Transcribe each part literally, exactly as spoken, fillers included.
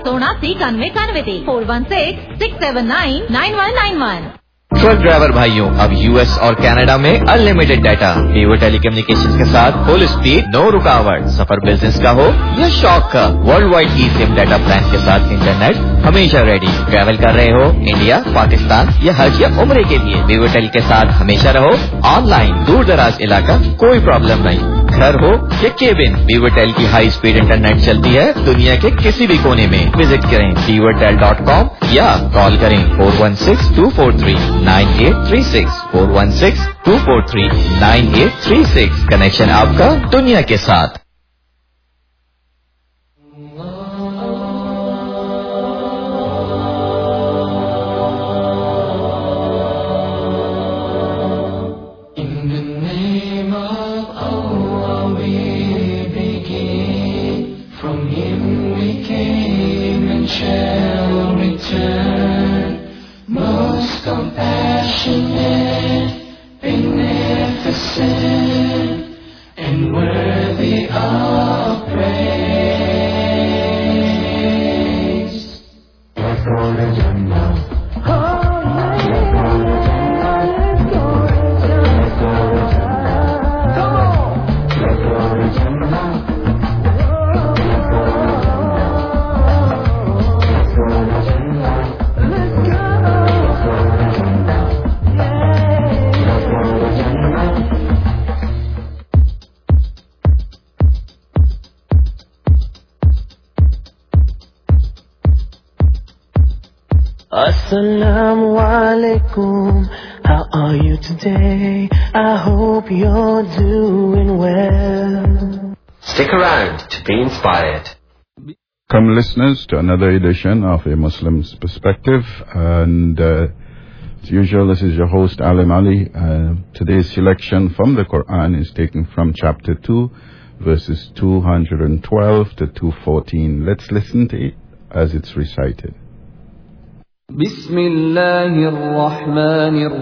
सोनासी इक्यानवे इक्यानवे three four one six six seven nine nine one nine one. Truck driver भाइयों, अब US और कनाडा में अनलिमिटेड डाटा। वीवो टेलीकम्युनिकेशंस के साथ फुल स्पीड, नो रुकावट। सफर बिजनेस का हो या शौक का, world wide e SIM data plan के साथ इंटरनेट हमेशा रेडी। ट्रैवल कर रहे हो इंडिया, पाकिस्तान या हज या उम्रे के लिए, वीवो टेल के साथ हमेशा रहो ऑनलाइन। दूर दराज इलाका कोई प्रॉब्लम नहीं, घर हो या केबिन, वीवो टेल की हाई स्पीड इंटरनेट चलती है दुनिया के किसी भी कोने में। विजिट करें वीवो टेल डॉट कॉम या कॉल करें four one six two four three nine eight three six four one six two four three nine eight three six. Connection आपका दुनिया के साथ। Assalamu alaikum, how are you today? I hope you're doing well. Stick around to be inspired. Come listeners to another edition of A Muslim's Perspective, and uh, as usual, this is your host Alim Ali. Uh, today's selection from the Quran is taken from chapter two, verses two hundred twelve to two fourteen. Let's listen to it as it's recited. Bismillahir Rahmanir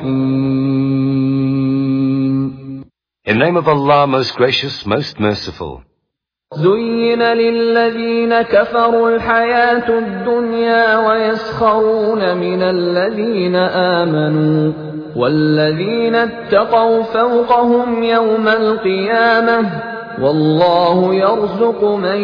Rahim. In the name of Allah, most gracious, most merciful. زين للذين كفروا الحياة الدنيا ويسخرون من الذين آمنوا والذين اتقوا فوقهم يوم القيامة والله يرزق من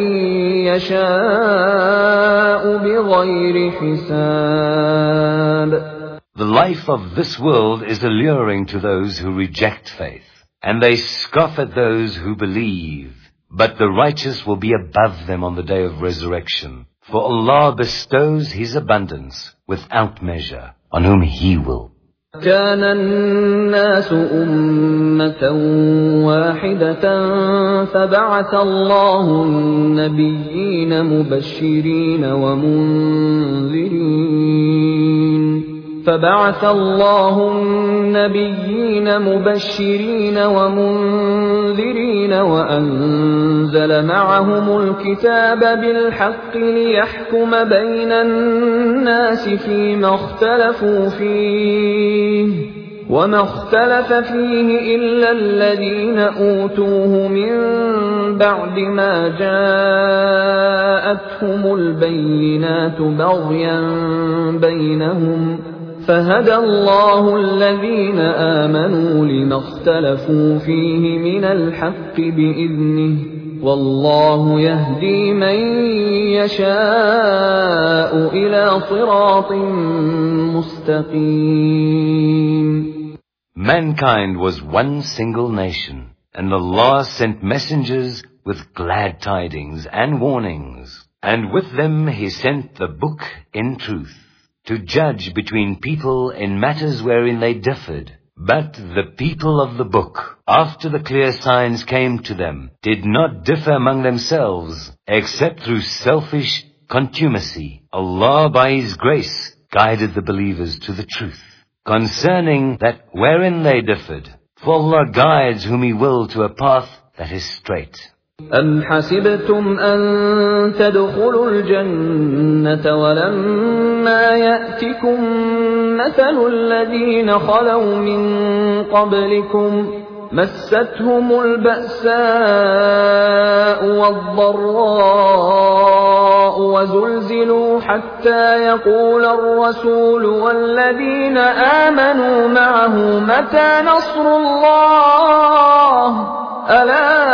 يشاء بغير حساب. The life of this world is alluring to those who reject faith, and they scoff at those who believe. But the righteous will be above them on the day of resurrection. For Allah bestows His abundance without measure on whom He will. كان الناس أمة واحدة فبعث الله النبيين مبشرين ومنذرين فبعث الله النبيين مبشرين ومنذرين وأنزل معهم الكتاب بالحق ليحكم بين الناس فيما اختلفوا فيه وما اختلف فيه إلا الذين أوتوه من بعد ما جاءتهم البينات بغيا بينهم فهدى الله الذين آمنوا لما اختلفوا فيه من الحق بإذنه والله يهدي من يشاء إلى صراط مستقيم. Mankind was one single nation, and Allah sent messengers with glad tidings and warnings, and with them He sent the book in truth, to judge between people in matters wherein they differed. But the people of the book, after the clear signs came to them, did not differ among themselves, except through selfish contumacy. Allah, by His grace, guided the believers to the truth. Concerning that wherein they differed, for Allah guides whom He will to a path that is straight. أم حسبتم أن تدخلوا الجنة ولما يأتكم مثل الذين خلوا من قبلكم مستهم البأساء والضراء وزلزلوا حتى يقول الرسول والذين آمنوا معه متى نصر الله ألا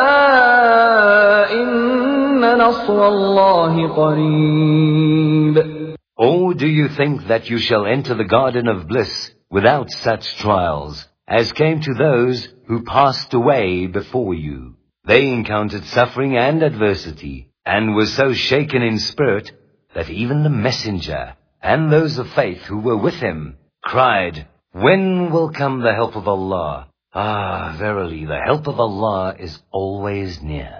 إن نصر الله قريب. Or do you think that you shall enter the garden of bliss without such trials, as came to those who passed away before you? They encountered suffering and adversity, and were so shaken in spirit that even the messenger and those of faith who were with him cried, "When will come the help of Allah?" Ah, verily, the help of Allah is always near.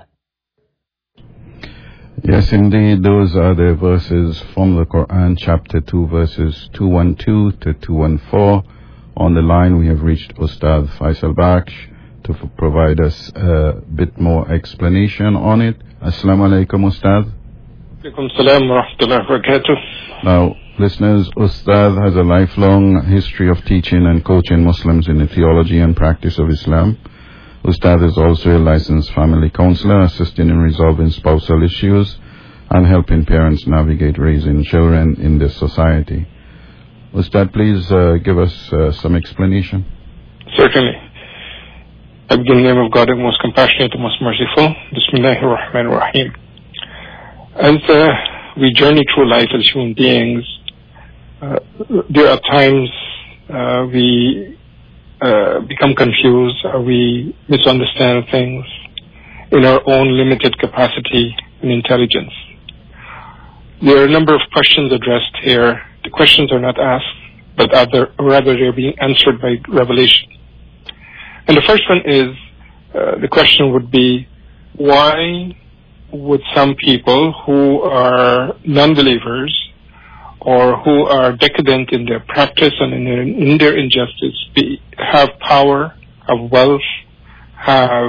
Yes, indeed, those are the verses from the Quran, chapter two, verses two twelve to two fourteen. On the line, we have reached Ustad Faisal Baksh to f- provide us a bit more explanation on it. Assalamu alaikum, Ustad. Alaikum salam wa rahmatullahi wa barakatuh. Now, listeners, Ustad has a lifelong history of teaching and coaching Muslims in the theology and practice of Islam. Ustad is also a licensed family counselor, assisting in resolving spousal issues and helping parents navigate raising children in this society. Ustad, please uh, give us uh, some explanation. Certainly. I begin in the name of God, the most compassionate, the most merciful. Bismillahir Rahmanir Rahim. As uh, we journey through life as human beings, uh, there are times uh, we Uh, become confused, or we misunderstand things in our own limited capacity and intelligence. There are a number of questions addressed here. The questions are not asked, but other, rather they're being answered by revelation. And the first one is, uh, the question would be, why would some people who are non-believers or who are decadent in their practice and in their, in their injustice, be, have power, have wealth, have,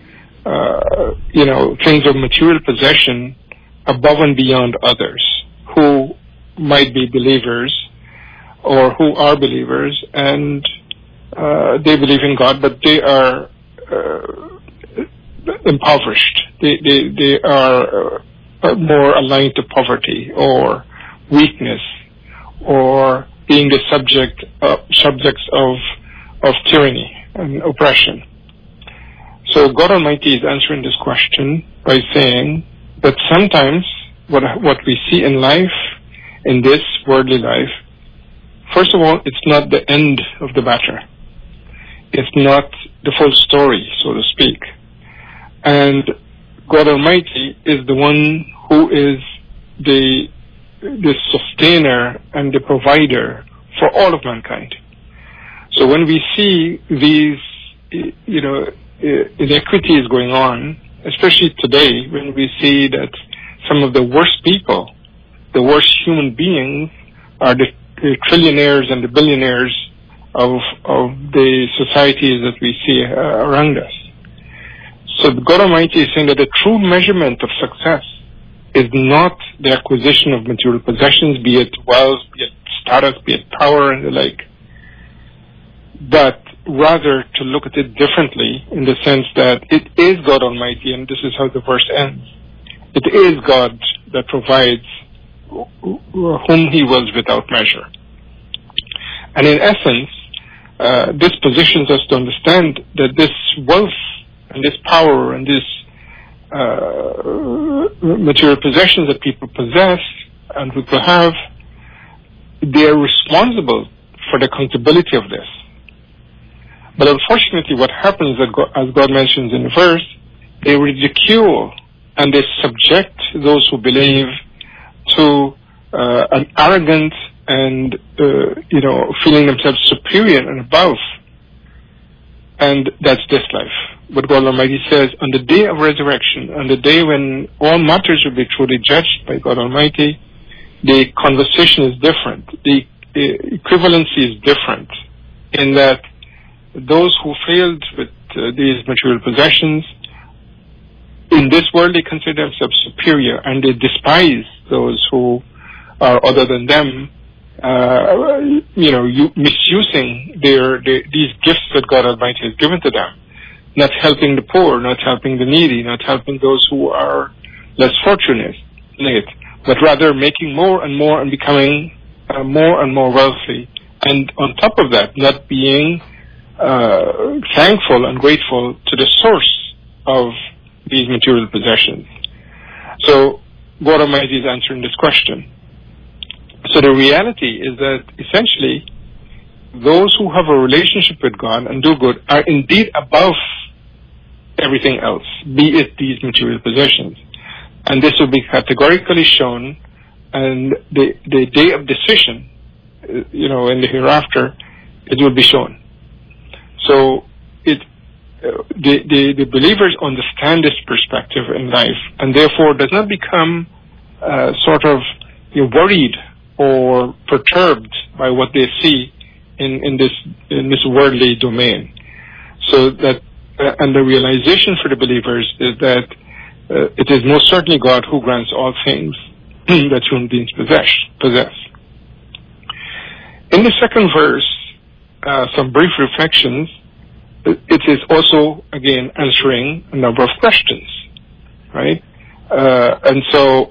uh, you know, things of material possession above and beyond others who might be believers or who are believers, and uh, they believe in God, but they are uh, impoverished. They, they, they are uh, more aligned to poverty or weakness, or being the subject uh, subjects of of tyranny and oppression. So God Almighty is answering this question by saying that sometimes what what we see in life, in this worldly life, first of all, it's not the end of the matter. It's not the full story, so to speak. And God Almighty is the one who is the the sustainer and the provider for all of mankind. So when we see these, you know, inequities going on, especially today, when we see that some of the worst people, the worst human beings, are the, the trillionaires and the billionaires of of the societies that we see uh, around us. So God Almighty is saying that the true measurement of success is not the acquisition of material possessions, be it wealth, be it status, be it power and the like, but rather to look at it differently in the sense that it is God Almighty, and this is how the verse ends. It is God that provides whom He wills without measure. And in essence, uh, this positions us to understand that this wealth and this power and this Uh, material possessions that people possess and people have, they are responsible for the accountability of this. But unfortunately, what happens, as God mentions in the verse, they ridicule and they subject those who believe to uh, an arrogant and, uh, you know, feeling themselves superior and above. And that's this life. But God Almighty says, on the day of resurrection, on the day when all matters will be truly judged by God Almighty, the conversation is different. The, the equivalency is different in that those who failed with uh, these material possessions, in this world they consider themselves superior and they despise those who are other than them, uh, you know, you, misusing their, their these gifts that God Almighty has given to them. not helping the poor, not helping the needy, not helping those who are less fortunate, but rather making more and more and becoming uh, more and more wealthy. And on top of that, not being uh, thankful and grateful to the source of these material possessions. So God Almighty is answering this question. So the reality is that essentially those who have a relationship with God and do good are indeed above everything else, be it these material possessions. And this will be categorically shown, and the, the day of decision, you know, in the hereafter, it will be shown. So it, uh, the, the, the believers understand this perspective in life, and therefore does not become uh, sort of you know, worried or perturbed by what they see in, in this in this worldly domain. So that, uh, and the realization for the believers is that uh, it is most certainly God who grants all things that human beings possess. possess. In the second verse, uh, some brief reflections. It is also, again, answering a number of questions, right? Uh, and so,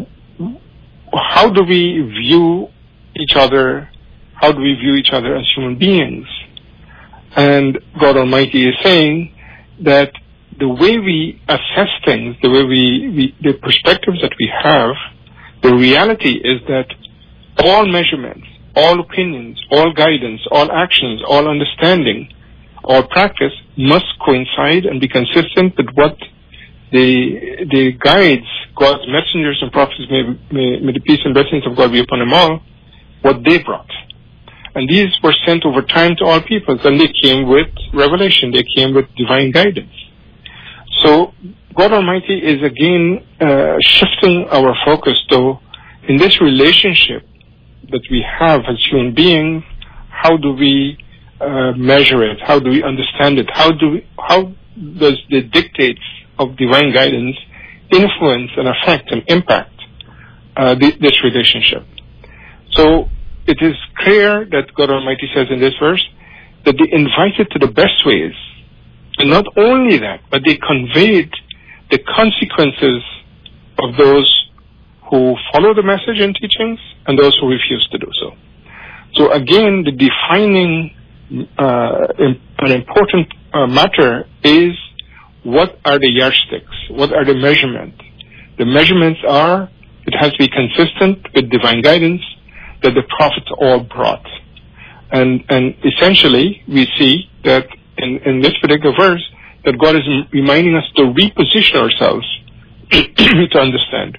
how do we view each other? How do we view each other as human beings? And God Almighty is saying that the way we assess things, the way we, we the perspectives that we have, the reality is that all measurements, all opinions, all guidance, all actions, all understanding, all practice must coincide and be consistent with what the the guides, God's messengers and prophets, may, may, may the peace and blessings of God be upon them all, what they brought. And these were sent over time to all peoples, and they came with revelation. They came with divine guidance. So God Almighty is again uh, shifting our focus to, in this relationship that we have as human beings, how do we uh, measure it? How do we understand it? How do we, how does the dictates of divine guidance influence and affect and impact uh, th- this relationship? So it is clear that God Almighty says in this verse that they invited to the best ways. And not only that, but they conveyed the consequences of those who follow the message and teachings and those who refuse to do so. So again, the defining uh, an important uh, matter is what are the yardsticks? What are the measurements? The measurements are, it has to be consistent with divine guidance that the prophets all brought. And, and essentially, we see that in, in this particular verse, that God is reminding us to reposition ourselves to understand.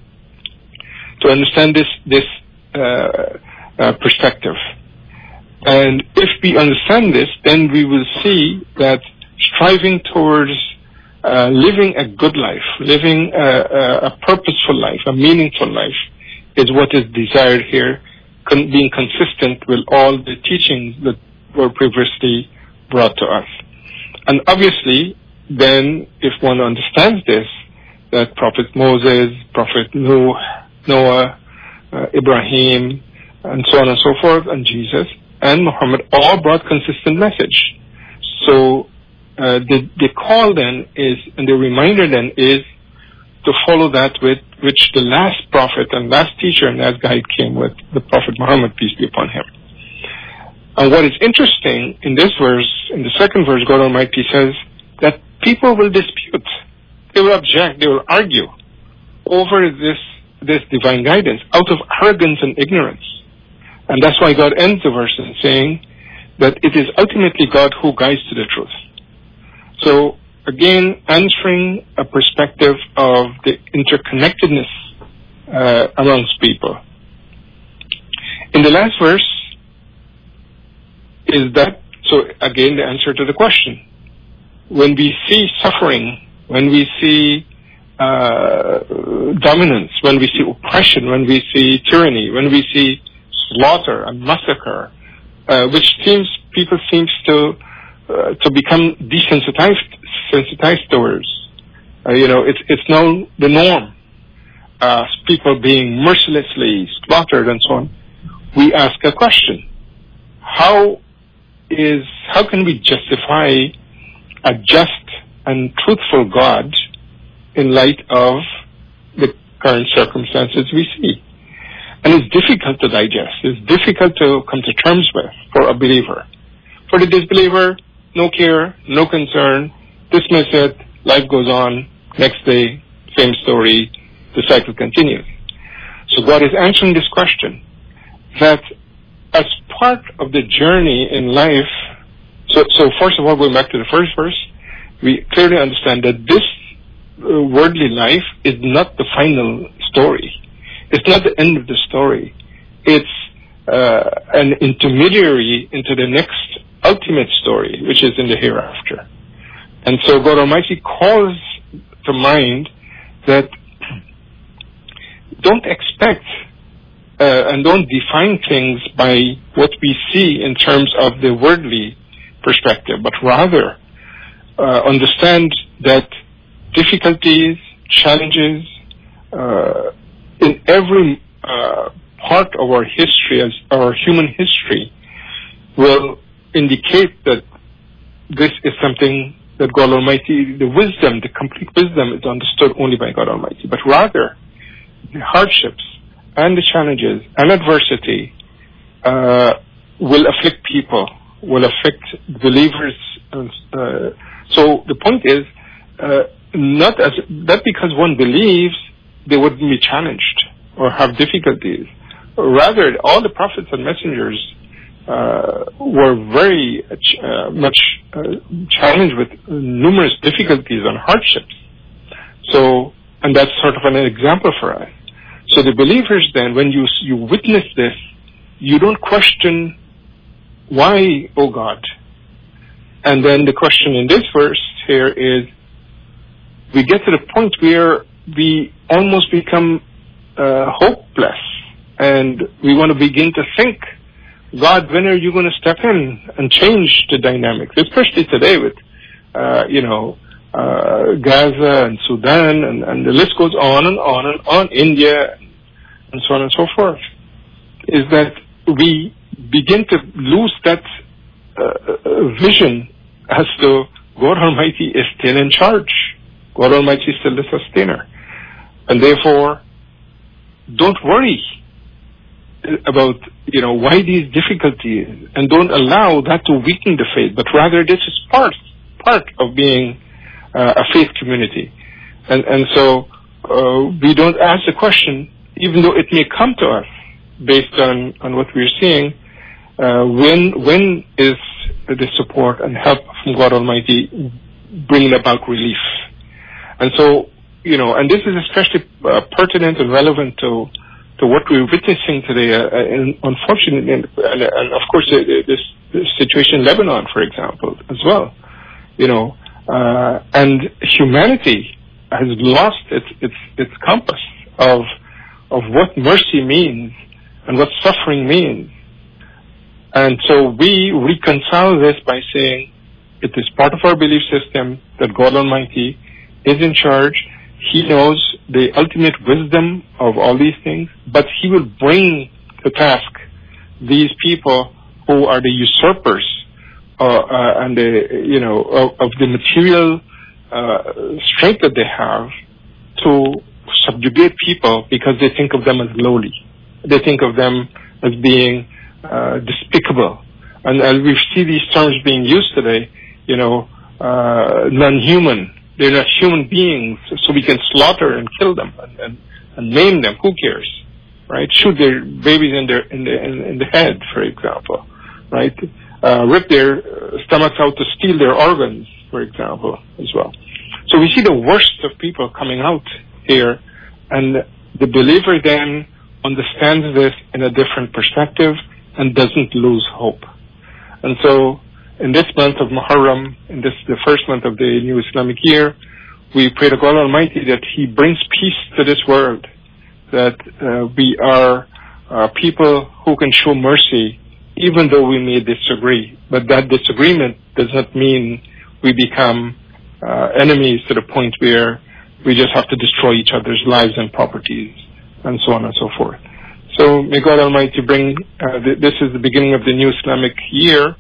To understand this, this uh, uh, perspective. And if we understand this, then we will see that striving towards uh, living a good life, living a, a, a purposeful life, a meaningful life, is what is desired here, con- being consistent with all the teachings that were previously brought to us. And obviously, then, if one understands this, that Prophet Moses, Prophet Noah, Noah, uh, Ibrahim, and so on and so forth, and Jesus, and Muhammad all brought consistent message. So uh, the, the call then is, and the reminder then is to follow that with which the last prophet and last teacher and last guide came with, the Prophet Muhammad, peace be upon him. And what is interesting in this verse, in the second verse, God Almighty says that people will dispute, they will object, they will argue over this this divine guidance out of arrogance and ignorance. And that's why God ends the verse in saying that it is ultimately God who guides to the truth. So again, answering a perspective of the interconnectedness uh, amongst people. In the last verse is that, so again, the answer to the question. When we see suffering, when we see uh, dominance, when we see oppression, when we see tyranny, when we see slaughter and massacre, uh, which seems, people seems to uh, to become desensitized sensitized towards. Uh, you know, it's it's now the norm. Uh, people being mercilessly slaughtered and so on. We ask a question: How is how can we justify a just and truthful God in light of the current circumstances we see. And it's difficult to digest. It's difficult to come to terms with for a believer. For the disbeliever, no care, no concern, dismiss it, life goes on, next day, same story, the cycle continues. So God is answering this question, that as part of the journey in life, so, so first of all, going back to the first verse, we clearly understand that this uh, worldly life is not the final story. It's not the end of the story. It's uh, an intermediary into the next ultimate story, which is in the hereafter. And so God Almighty calls to mind that don't expect uh, and don't define things by what we see in terms of the worldly perspective, but rather uh, understand that difficulties, challenges, uh, in every uh, part of our history, as our human history, will indicate that this is something that God Almighty, the wisdom, the complete wisdom is understood only by God Almighty. But rather, the hardships and the challenges and adversity uh, will afflict people, will afflict believers. Uh, so the point is, uh, not as not because one believes they wouldn't be challenged or have difficulties. Rather, all the prophets and messengers uh, were very uh, much uh, challenged with numerous difficulties and hardships. So, and that's sort of an example for us. So the believers then, when you you witness this, you don't question, why, oh God? And then the question in this verse here is, we get to the point where we almost become uh, hopeless, and we want to begin to think, God, when are you going to step in and change the dynamics? Especially today with, uh, you know, uh, Gaza and Sudan, and, and the list goes on and on and on, India, and so on and so forth, is that we begin to lose that uh, vision as to God Almighty is still in charge. God Almighty is still the sustainer. And therefore, don't worry about, you know, why these difficulties, and don't allow that to weaken the faith, but rather this is part, part of being uh, a faith community. And, and so uh, we don't ask the question, even though it may come to us based on, on what we're seeing, uh, when, when is the support and help from God Almighty bringing about relief? And so, you know, and this is especially uh, pertinent and relevant to to what we're witnessing today, uh, and unfortunately, and, and of course, uh, this, this situation in Lebanon, for example, as well. You know, uh, and humanity has lost its its its compass of of what mercy means and what suffering means. And so we reconcile this by saying it is part of our belief system that God Almighty is in charge. He knows the ultimate wisdom of all these things, but He will bring to task these people who are the usurpers uh, uh, and the, you know, of, of the material uh, strength that they have to subjugate people because they think of them as lowly. They think of them as being uh, despicable. And as we see these terms being used today, you know, uh, non-human. They're not human beings, so we can slaughter and kill them and, and, and maim them. Who cares, right? Shoot their babies in their in the in, in the head, for example, right? Uh, rip their stomachs out to steal their organs, for example, as well. So we see the worst of people coming out here, and the believer then understands this in a different perspective and doesn't lose hope. And so, in this month of Muharram, in this the first month of the new Islamic year, we pray to God Almighty that He brings peace to this world, that uh, we are uh, people who can show mercy even though we may disagree. But that disagreement does not mean we become uh, enemies to the point where we just have to destroy each other's lives and properties and so on and so forth. So may God Almighty bring, uh, th- this is the beginning of the new Islamic year,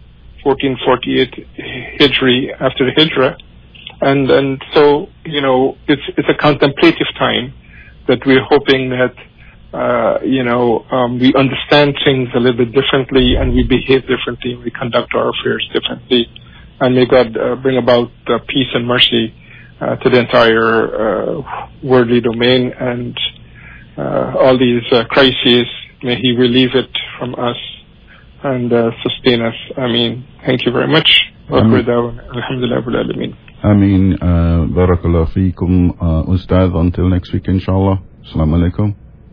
fourteen forty-eight Hijri, after the Hijrah. And and so, you know, it's it's a contemplative time that we're hoping that, uh, you know, um, we understand things a little bit differently and we behave differently, we conduct our affairs differently. And may God uh, bring about uh, peace and mercy uh, to the entire uh, worldly domain, and uh, all these uh, crises, may He relieve it from us and uh, sustain us. I mean, thank you very much. Alhamdulillah Rabbil Alameen. Ameen. Uh, Barakallah feekum, uh, Ustad. Until next week, inshallah. Assalamu alaikum.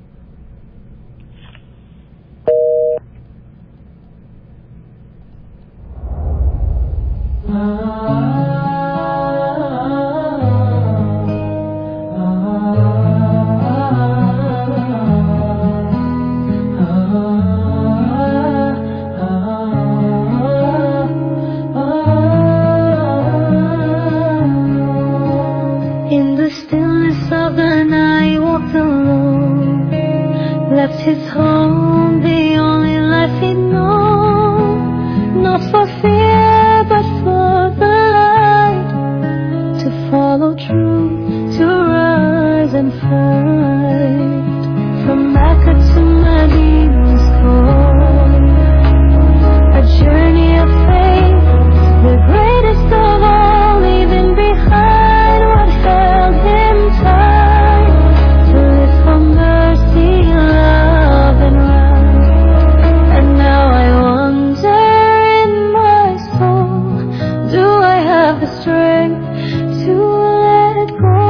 In the stillness of the night, walked alone, left his home, the only life he'd known, not for fear but for the light, to follow truth, to rise and fight, from Mecca to Medina's call, a journey of faith, the greatest of all, leaving behind what held him tight, to live for mercy, love and right. And now I wonder in my soul, do I have the strength to let go?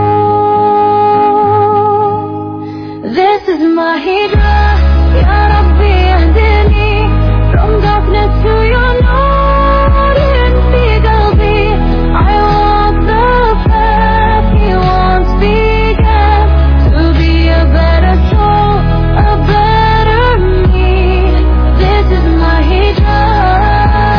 This is my hijrah, Ya Rabbi ahdini, from darkness to your nur in fi qalbi. I walk the path He once began, to be a better soul, a better me. This is my hijrah.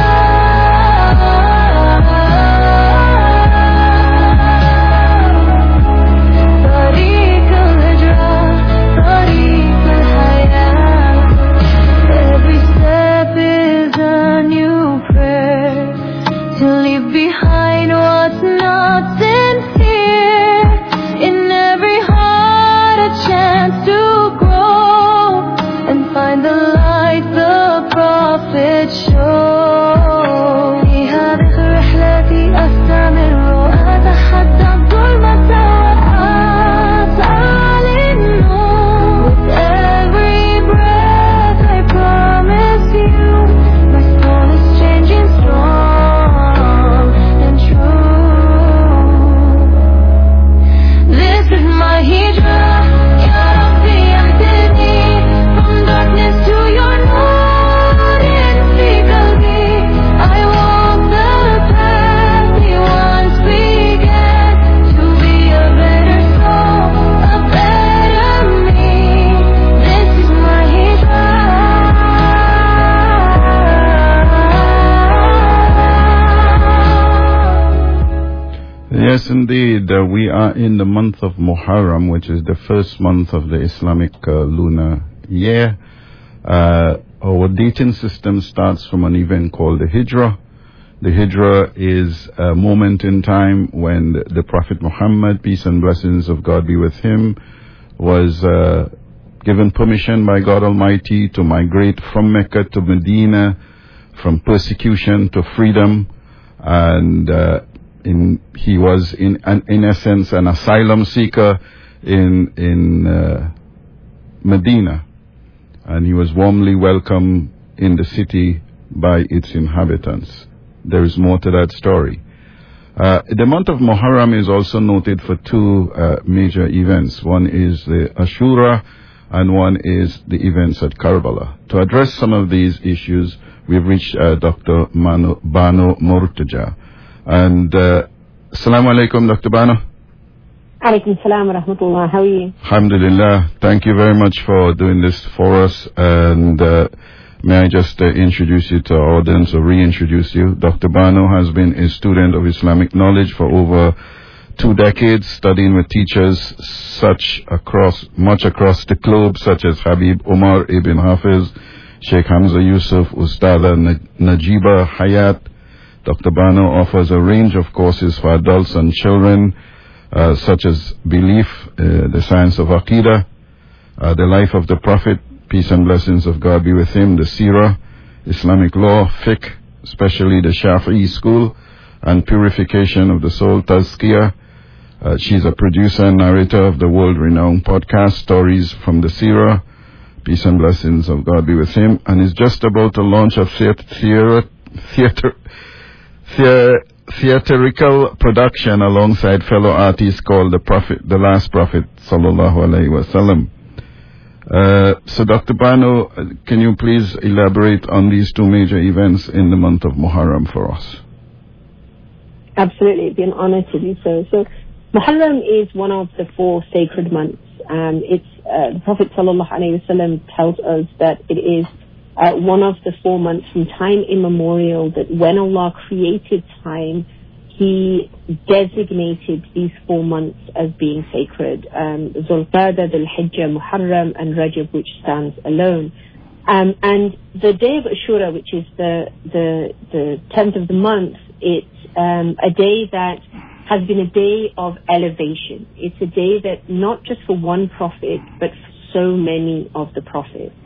طريق الهجرة، طريق الحياة. Every step is a new prayer, to leave behind what's not sincere. In every heart a chance to grow, and find the light the Prophet showed. في هذه الرحلة أستمر، أتحدى الظلمة وأسعى للنور. With every breath I promise you, my soul is changing strong and true. This is my hijrah, Ya Rabbi ahdini, from darkness to your nur in fi qalbi. I walk the path He once began, to be a better soul, a better me. This is my hijrah. Yes, indeed. Uh, we are in the month of Muharram, which is the first month of the Islamic uh, lunar year. Uh, our dating system starts from an event called the Hijrah. The Hijrah is a moment in time when the, the Prophet Muhammad, peace and blessings of God be with him, was uh, given permission by God Almighty to migrate from Mecca to Medina, from persecution to freedom, and uh, in, he was in, an, in essence an asylum seeker in in uh, Medina, and he was warmly welcomed in the city by its inhabitants. There is more to that story. Uh, the month of Muharram is also noted for two uh, major events. One is the Ashura, and one is the events at Karbala. To address some of these issues, we've reached uh, Doctor Manu, Bano Murtaja. And uh, Assalamu alaikum, Doctor Bano. Alaikum salam wa rahmatullah. How are you? Alhamdulillah. Thank you very much for doing this for us. And uh, may I just uh, introduce you to our audience, or reintroduce you. Doctor Bano has been a student of Islamic knowledge for over two decades, studying with teachers such across, much across the globe, such as Habib Umar ibn Hafiz, Sheikh Hamza Yusuf, Ustada Najiba Hayat, Doctor Bano offers a range of courses for adults and children, uh, such as Belief, uh, the Science of Aqidah, uh, the Life of the Prophet, peace and blessings of God be with him, the Seerah, Islamic Law, Fiqh, especially the Shafi'i school, and Purification of the Soul, Tazkiyah. Uh, she's a producer and narrator of the world-renowned podcast, Stories from the Seerah, peace and blessings of God be with him, and is just about to launch a theater, theater, theater, theater, theatrical production alongside fellow artists called The Prophet, The Last Prophet, sallallahu alaihi wasallam. Uh, so Doctor Bano, can you please elaborate on these two major events in the month of Muharram for us? Absolutely, it'd be an honor to do so. So Muharram is one of the four sacred months. Um, it's uh, the Prophet sallallahu alaihi wasallam tells us that it is uh, one of the four months from time immemorial that when Allah created time, He designated these four months as being sacred. Um, Zulqa'dah, Dhul-Hijjah, Muharram, and Rajab, which stands alone. Um, and the day of Ashura, which is the the the tenth of the month, it's um, a day that has been a day of elevation. It's a day that not just for one prophet, but for so many of the prophets.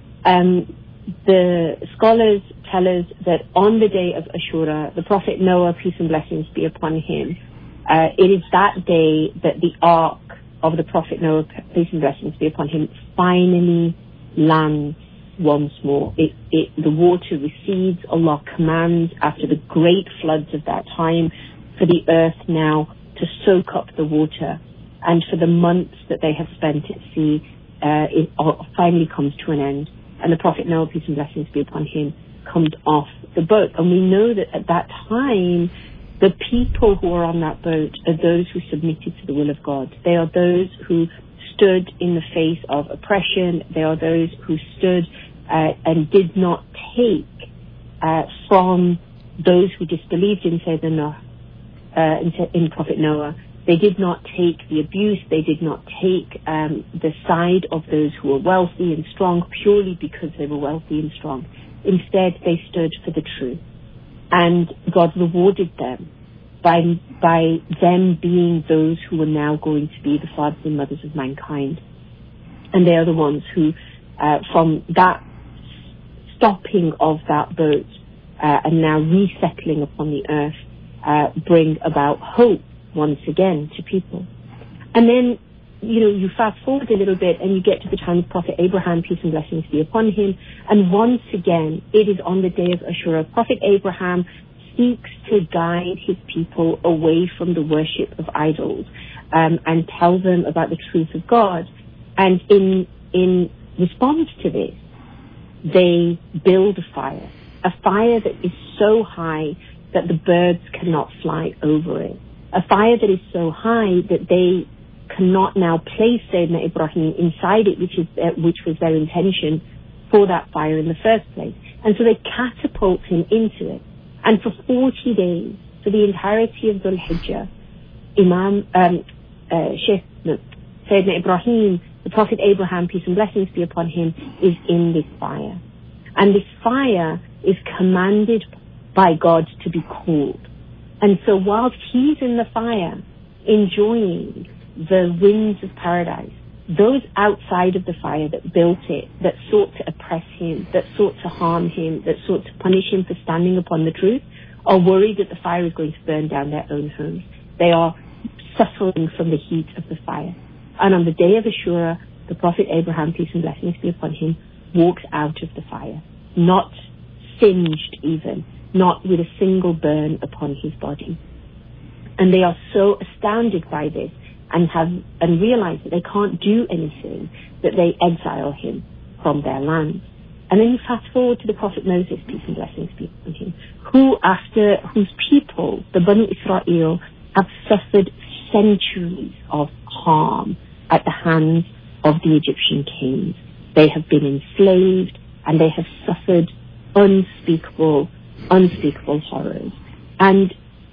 Um, the scholars tell us that on the day of Ashura, the Prophet Noah, peace and blessings be upon him, uh, it is that day that the ark of the Prophet Noah, peace and blessings be upon him, finally lands once more. It, it, the water recedes. Allah commands, after the great floods of that time, for the earth now to soak up the water, and for the months that they have spent at sea, uh, it finally comes to an end. And the Prophet Noah, peace and blessings be upon him, comes off the boat. And we know that at that time, the people who are on that boat are those who submitted to the will of God. They are those who stood in the face of oppression. They are those who stood uh, and did not take uh, from those who disbelieved in Sayyidina Noah, uh, in, in Prophet Noah. They did not take the abuse. They did not take um, the side of those who were wealthy and strong purely because they were wealthy and strong. Instead, they stood for the truth. And God rewarded them by, by them being those who are now going to be the fathers and mothers of mankind. And they are the ones who, uh, from that stopping of that boat uh, and now resettling upon the earth, uh, bring about hope once again to people. And then, you know, you fast forward a little bit and you get to the time of Prophet Abraham, peace and blessings be upon him. And once again, it is on the day of Ashura. Prophet Abraham seeks to guide his people away from the worship of idols um, and tell them about the truth of God. And in in response to this, they build a fire, a fire that is so high that the birds cannot fly over it. A fire that is so high that they cannot now place Sayyidina Ibrahim inside it, which is uh, which was their intention for that fire in the first place. And so they catapult him into it. And for forty days, for the entirety of Dhul Hijjah, Imam, um, uh, Sheikh, no, Sayyidina Ibrahim, the Prophet Abraham, peace and blessings be upon him, is in this fire. And this fire is commanded by God to be cooled. And so whilst he's in the fire, enjoying the winds of paradise, those outside of the fire that built it, that sought to oppress him, that sought to harm him, that sought to punish him for standing upon the truth, are worried that the fire is going to burn down their own homes. They are suffering from the heat of the fire. And on the day of Ashura, the Prophet Abraham, peace and blessings be upon him, walks out of the fire, not singed even, not with a single burn upon his body. And they are so astounded by this and have and realize that they can't do anything, that they exile him from their land. And then you fast forward to the Prophet Moses, peace and blessings be upon him, who after whose people, the Banu Israel, have suffered centuries of harm at the hands of the Egyptian kings. They have been enslaved and they have suffered unspeakable unspeakable horrors. And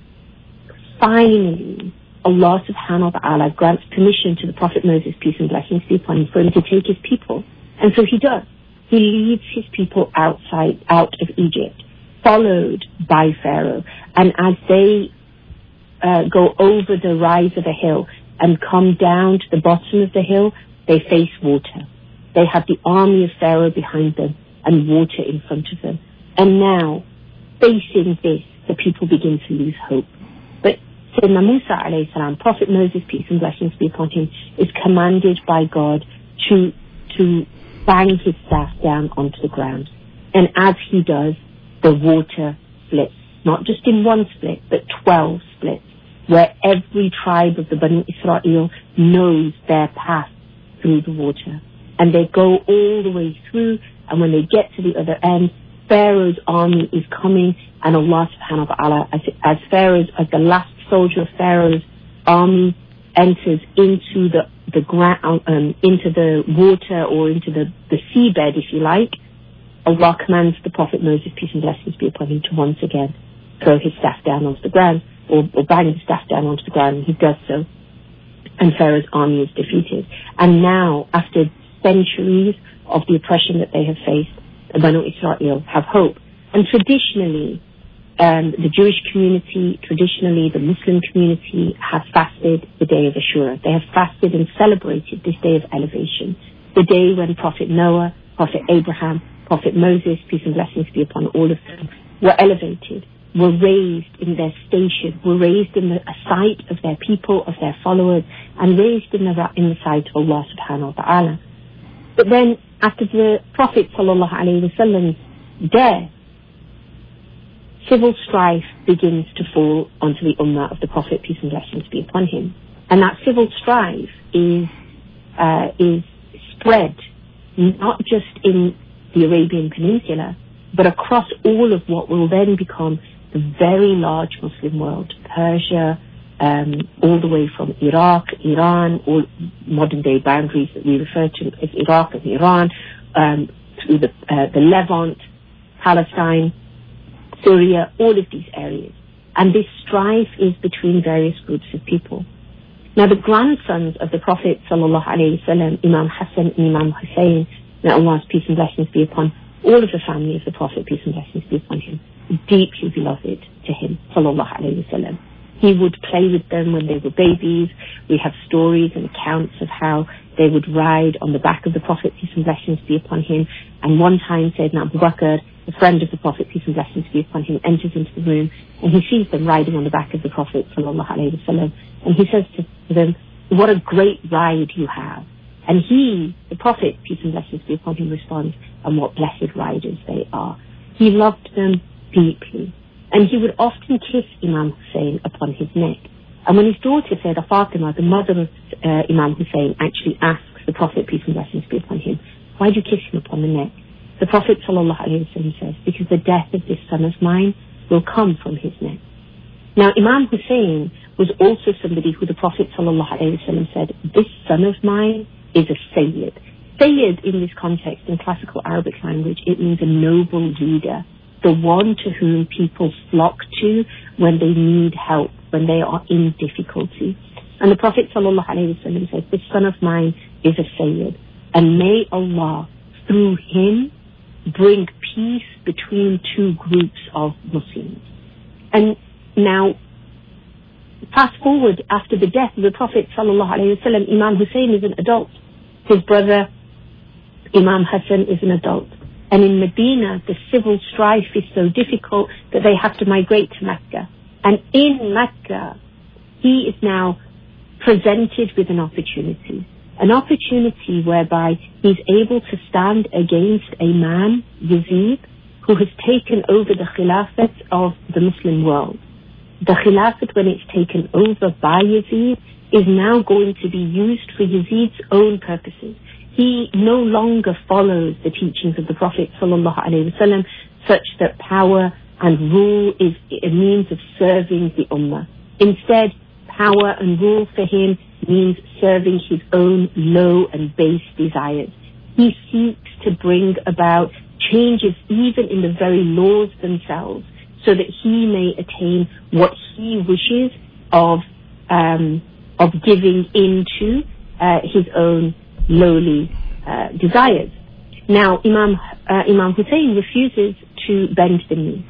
finally, Allah subhanahu wa ta'ala grants permission to the Prophet Moses, peace and blessings be upon him, for him to take his people. And so he does. He leads his people outside, out of Egypt. followed by Pharaoh. And as they uh, go over the rise of a hill and come down to the bottom of the hill, they face water. They have the army of Pharaoh behind them and water in front of them. And now, facing this, the people begin to lose hope. But Sayyidina Musa alayhi salam, Prophet Moses, peace and blessings be upon him, is commanded by God to, to bang his staff down onto the ground. And as he does, the water splits. Not just in one split, but twelve splits, where every tribe of the Banu Israel knows their path through the water. And they go all the way through, and when they get to the other end, Pharaoh's army is coming, and Allah subhanahu wa ta'ala, as, as Pharaoh's, as the last soldier of Pharaoh's army enters into the, the ground, um, into the water, or into the, the seabed, if you like, Allah commands the Prophet Moses, peace and blessings be upon him, to once again throw his staff down onto the ground, or, or bang his staff down onto the ground, and he does so. And Pharaoh's army is defeated. And now, after centuries of the oppression that they have faced, the Banu Israel have hope. And traditionally, um, the Jewish community, traditionally the Muslim community, have fasted the day of Ashura. They have fasted and celebrated this day of elevation, the day when Prophet Noah, Prophet Abraham, Prophet Moses, peace and blessings be upon all of them, were elevated, were raised in their station, were raised in the sight of their people, of their followers, and raised in the, in the sight of Allah subhanahu wa ta'ala. But then, after the Prophet sallallahu alayhi wa sallam's death, civil strife begins to fall onto the ummah of the Prophet, peace and blessings be upon him. And that civil strife is, uh, is spread not just in the Arabian Peninsula, but across all of what will then become the very large Muslim world, Persia, um, all the way from Iraq, Iran, all modern-day boundaries that we refer to as Iraq and Iran, um, through the, uh, the Levant, Palestine, Syria, all of these areas. And this strife is between various groups of people. Now, the grandsons of the Prophet sallallahu alaihi wasallam, Imam Hassan and Imam Hussein, may Allah's peace and blessings be upon all of the family of the Prophet, peace and blessings be upon him, deeply beloved to him, sallallahu alayhi wa sallam. He would play with them when they were babies. We have stories and accounts of how they would ride on the back of the Prophet, peace and blessings be upon him. And one time, Sayyidina Abu Bakr, the friend of the Prophet, peace and blessings be upon him, enters into the room, and he sees them riding on the back of the Prophet, sallallahu alayhi wa sallam. And he says to them, "What a great ride you have." And he, the Prophet, peace and blessings be upon him, responds, "And what blessed riders they are." He loved them deeply. And he would often kiss Imam Hussein upon his neck. And when his daughter, Sayyidah Fatima, the mother of uh, Imam Hussein, actually asks the Prophet, peace and blessings be upon him, "Why do you kiss him upon the neck?" The Prophet sallallahu alaihi wasallam says, "Because the death of this son of mine will come from his neck." Now, Imam Hussein was also somebody who the Prophet sallallahu alaihi wasallam said, "This son of mine is a Sayyid." Sayyid in this context, in classical Arabic language, it means a noble leader, the one to whom people flock to when they need help, when they are in difficulty. And the Prophet sallallahu alaihi wasallam says, "This son of mine is a Sayyid, and may Allah, through him, bring peace between two groups of Muslims." And now, fast forward after the death of the Prophet sallallahu alaihi wasallam, Imam Hussein is an adult. His brother Imam Hassan is an adult. And in Medina, the civil strife is so difficult that they have to migrate to Mecca. And in Mecca, he is now presented with an opportunity. An opportunity whereby he's able to stand against a man, Yazid, who has taken over the Khilafat of the Muslim world. The Khilafat, when it's taken over by Yazid, is now going to be used for Yazid's own purposes. He no longer follows the teachings of the Prophet sallallahu alaihi wasallam, such that power and rule is a means of serving the ummah. Instead, power and rule for him means serving his own low and base desires. He seeks to bring about changes even in the very laws themselves, so that he may attain what he wishes of um, of giving into uh, his own lowly uh, desires. Now, Imam uh, Imam Hussein refuses to bend the knee.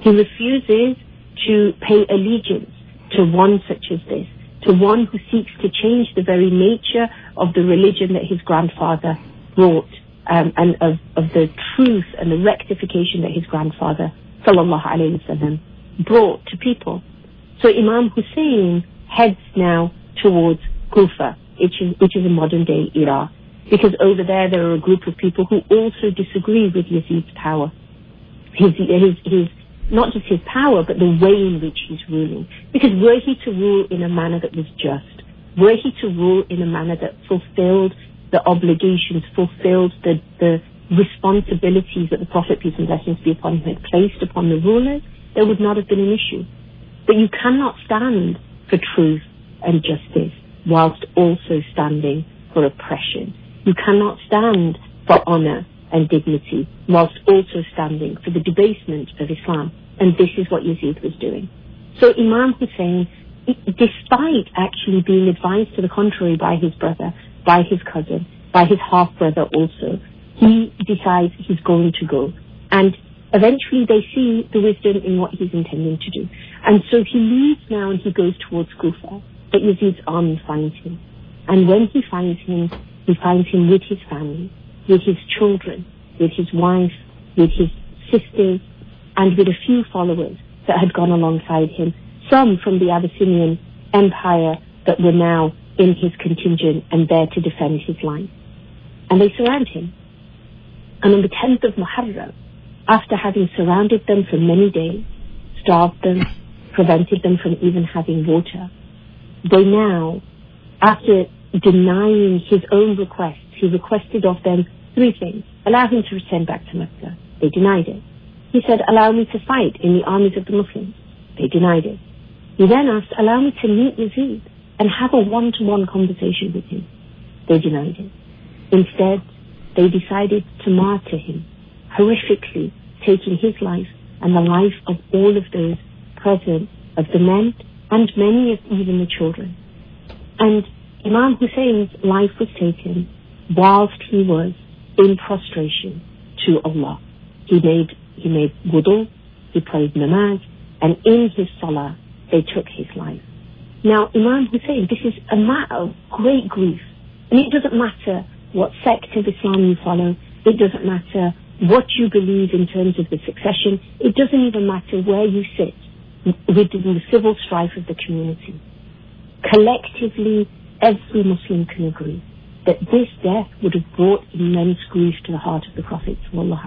He refuses to pay allegiance to one such as this, to one who seeks to change the very nature of the religion that his grandfather brought, um, and of, of the truth and the rectification that his grandfather, sallallahu alayhi wasallam, brought to people. So Imam Hussein heads now towards Kufa, which is, which is in modern-day Iraq, because over there there are a group of people who also disagree with Yazid's power. His, his, his, not just his power, but the way in which he's ruling. Because were he to rule in a manner that was just, were he to rule in a manner that fulfilled the obligations, fulfilled the, the responsibilities that the Prophet, peace and blessings be upon him, had placed upon the rulers, there would not have been an issue. But you cannot stand for truth and justice whilst also standing for oppression. You cannot stand for honor and dignity whilst also standing for the debasement of Islam. And this is what Yazid was doing. So Imam Hussein, despite actually being advised to the contrary by his brother, by his cousin, by his half-brother also, he decides he's going to go. And eventually they see the wisdom in what he's intending to do. And so he leaves now and he goes towards Kufa. But Yazid's army finds him. And when he finds him, he finds him with his family, with his children, with his wife, with his sisters, and with a few followers that had gone alongside him, some from the Abyssinian Empire that were now in his contingent and there to defend his life. And they surround him. And on the tenth of Muharram, after having surrounded them for many days, starved them, prevented them from even having water, they now, after denying his own requests, he requested of them three things. Allow him to return back to Mecca. They denied it. He said, allow me to fight in the armies of the Muslims. They denied it. He then asked, allow me to meet Yazid and have a one-to-one conversation with him. They denied it. Instead, they decided to martyr him, horrifically taking his life and the life of all of those present, of the men and many of even the children. And Imam Hussein's life was taken whilst he was in prostration to Allah. He made he made wudu, he prayed namaz, and in his salah they took his life. Now Imam Hussein, this is a matter of great grief, and it doesn't matter what sect of Islam you follow, it doesn't matter what you believe in terms of the succession, it doesn't even matter where you sit within the civil strife of the community. Collectively, every Muslim can agree that this death would have brought immense grief to the heart of the Prophet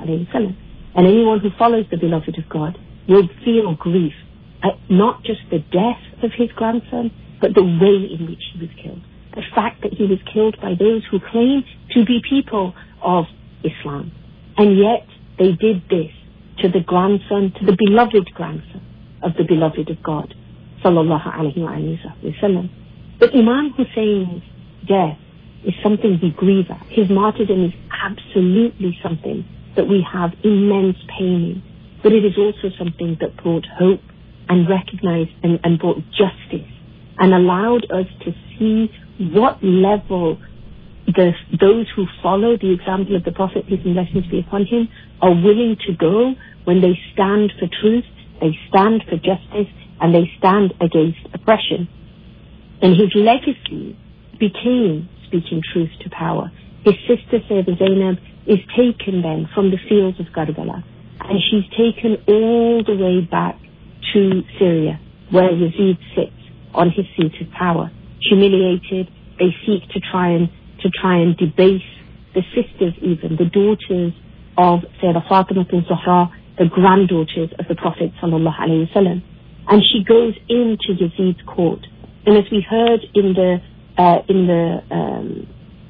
ﷺ. And anyone who follows the beloved of God will feel grief at not just the death of his grandson, but the way in which he was killed. The fact that he was killed by those who claim to be people of Islam. And yet they did this to the grandson, to the beloved grandson of the beloved of God, sallallahu alayhi wa sallam. But Imam Hussein's death is something we grieve at. His martyrdom is absolutely something that we have immense pain in. But it is also something that brought hope and recognized and, and brought justice and allowed us to see what level the, those who follow the example of the Prophet, peace and blessings be upon him, are willing to go when they stand for truth, they stand for justice, and they stand against oppression. And his legacy became speaking truth to power. His sister Sayyidah Zainab is taken then from the fields of Karbala, and she's taken all the way back to Syria, where Yazid sits on his seat of power. Humiliated, they seek to try and to try and debase the sisters, even the daughters of Sayyidah Fatima al-Zahra, the granddaughters of the Prophet sallallahu alaihi wasallam. And she goes into Yazid's court. And as we heard in the uh, in the um,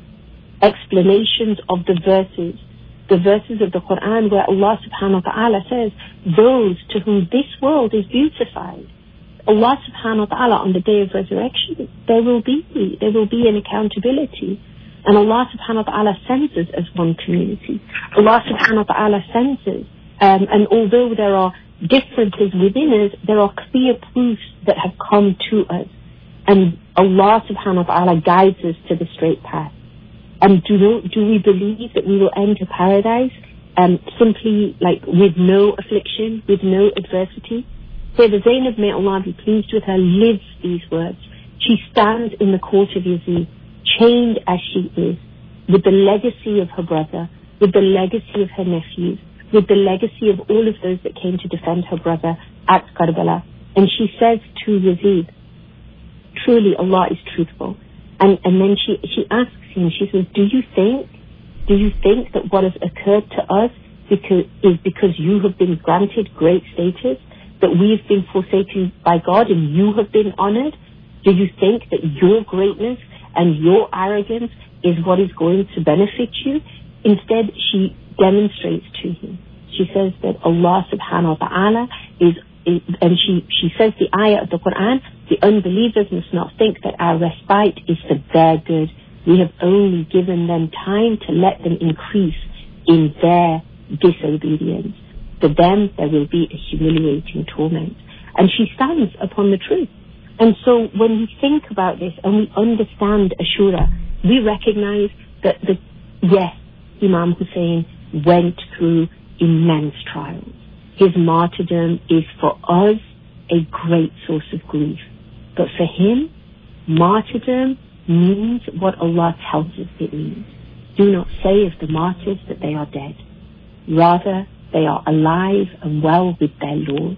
explanations of the verses, the verses of the Quran where Allah subhanahu wa ta'ala says, those to whom this world is beautified, Allah subhanahu wa ta'ala on the day of resurrection, there will be there will be an accountability. And Allah subhanahu wa ta'ala sends us as one community. Allah subhanahu wa ta'ala sends us, um, and although there are differences within us, there are clear proofs that have come to us. And Allah subhanahu wa ta'ala guides us to the straight path. And do, do we believe that we will enter paradise um, simply like with no affliction, with no adversity. Sayyidah Zainab, may Allah be pleased with her, lives these words. She stands in the court of Yazid, chained as she is, with the legacy of her brother, with the legacy of her nephews, with the legacy of all of those that came to defend her brother at Karbala. And she says to Yazid, truly Allah is truthful. And, and then she, she asks him, she says, do you think, do you think that what has occurred to us because, is because you have been granted great status, that we have been forsaken by God and you have been honored? Do you think that your greatness and your arrogance is what is going to benefit you? Instead, she demonstrates to him. She says that Allah subhanahu wa ta'ala is, is, and she, she says the ayah of the Quran, the unbelievers must not think that our respite is for their good. We have only given them time to let them increase in their disobedience. For them, there will be a humiliating torment. And she stands upon the truth. And so when we think about this and we understand Ashura, we recognize that, the, yes, Imam Hussein went through immense trials. His martyrdom is for us a great source of grief. But for him, martyrdom means what Allah tells us it means. Do not say of the martyrs that they are dead. Rather, they are alive and well with their Lord.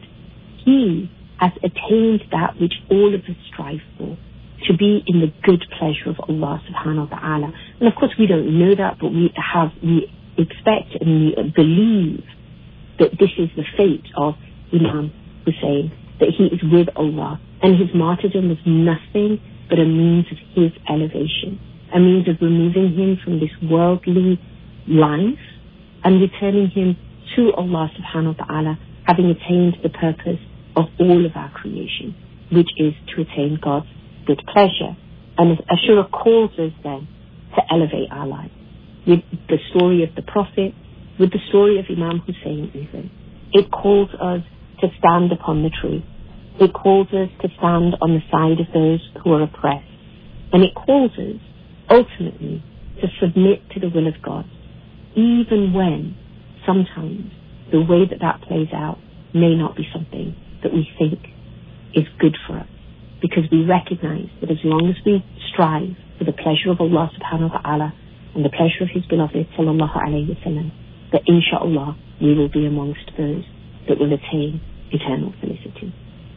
He has attained that which all of us strive for, to be in the good pleasure of Allah subhanahu wa ta'ala. And of course we don't know that, but we have, we expect and we believe that this is the fate of Imam Hussein, that he is with Allah. And his martyrdom was nothing but a means of his elevation, a means of removing him from this worldly life and returning him to Allah subhanahu wa ta'ala, having attained the purpose of all of our creation, which is to attain God's good pleasure. And Ashura calls us then to elevate our lives with the story of the Prophet, with the story of Imam Hussein even. It calls us to stand upon the truth. It calls us to stand on the side of those who are oppressed. And it calls us ultimately to submit to the will of God, even when sometimes the way that that plays out may not be something that we think is good for us, because we recognize that as long as we strive for the pleasure of Allah subhanahu wa ta'ala and the pleasure of his beloved sallallahu alayhi wa sallam, that inshaAllah we will be amongst those that will attain eternal felicity.